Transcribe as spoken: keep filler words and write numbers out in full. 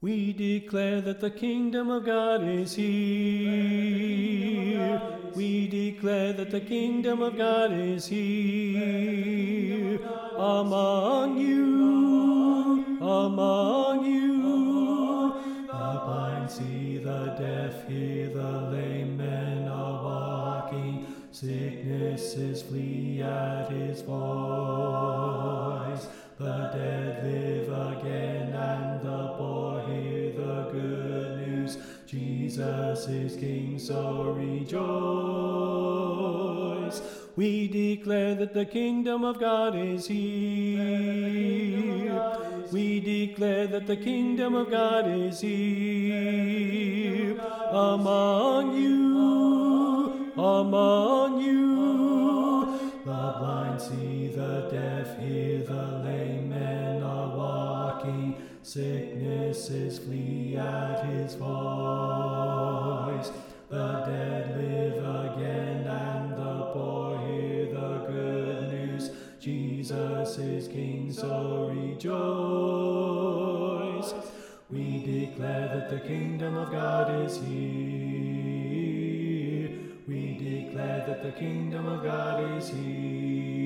We declare that the kingdom of God is here. We declare that the kingdom of God is here. Among you, among you. The blind see, the deaf hear, the lame men are walking. Sicknesses flee at his voice. The dead live again and the poor hear the good news. Jesus is King, so rejoice. We declare that the kingdom of God is here. We declare that the kingdom of God is here. Among you, among you. The blind see, the deaf hear, the lame men are walking. Sicknesses flee at his voice. The dead live again and the poor hear the good news. Jesus is King, so rejoice. We declare that the kingdom of God is here. We declare that the kingdom of God is here.